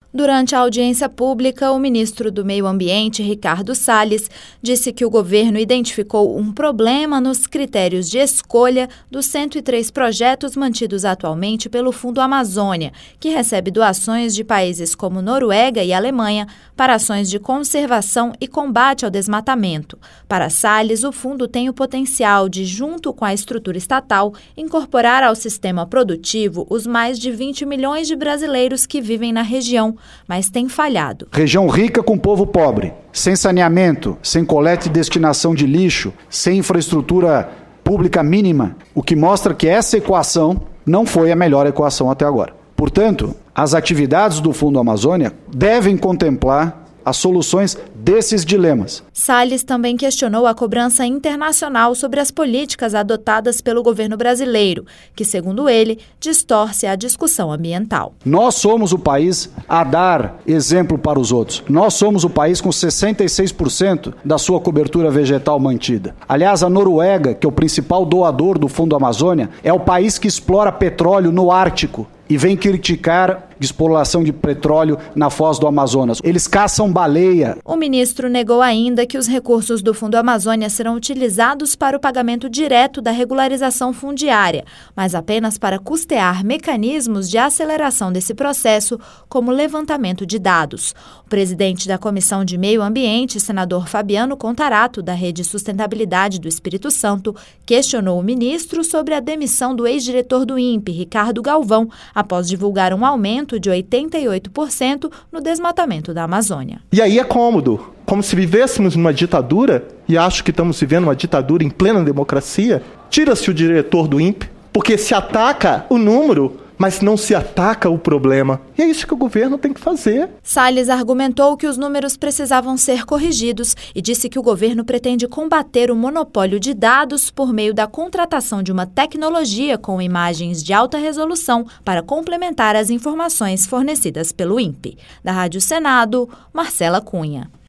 Durante a audiência pública, o ministro do Meio Ambiente, Ricardo Salles, disse que o governo identificou um problema nos critérios de escolha dos 103 projetos mantidos atualmente pelo Fundo Amazônia, que recebe doações de países como Noruega e Alemanha para ações de conservação e combate ao desmatamento. Para Salles, o fundo tem o potencial de, junto com a estrutura estatal, incorporar ao sistema produtivo os mais de 20 milhões de brasileiros que vivem na região, mas tem falhado. Região rica com povo pobre, sem saneamento, sem coleta e destinação de lixo, sem infraestrutura pública mínima, o que mostra que essa equação não foi a melhor equação até agora. Portanto, as atividades do Fundo Amazônia devem contemplar as soluções desses dilemas. Salles também questionou a cobrança internacional sobre as políticas adotadas pelo governo brasileiro, que, segundo ele, distorce a discussão ambiental. Nós somos o país a dar exemplo para os outros. Nós somos o país com 66% da sua cobertura vegetal mantida. Aliás, a Noruega, que é o principal doador do Fundo Amazônia, é o país que explora petróleo no Ártico e vem criticar exploração de petróleo na foz do Amazonas. Eles caçam baleia. O ministro negou ainda que os recursos do Fundo Amazônia serão utilizados para o pagamento direto da regularização fundiária, mas apenas para custear mecanismos de aceleração desse processo, como levantamento de dados. O presidente da Comissão de Meio Ambiente, senador Fabiano Contarato, da Rede Sustentabilidade do Espírito Santo, questionou o ministro sobre a demissão do ex-diretor do INPE, Ricardo Galvão, após divulgar um aumento de 88% no desmatamento da Amazônia. E aí é cômodo, como se vivêssemos numa ditadura, e acho que estamos vivendo uma ditadura em plena democracia, tira-se o diretor do INPE, porque se ataca o número, mas não se ataca o problema. E é isso que o governo tem que fazer. Salles argumentou que os números precisavam ser corrigidos e disse que o governo pretende combater o monopólio de dados por meio da contratação de uma tecnologia com imagens de alta resolução para complementar as informações fornecidas pelo INPE. Da Rádio Senado, Marcela Cunha.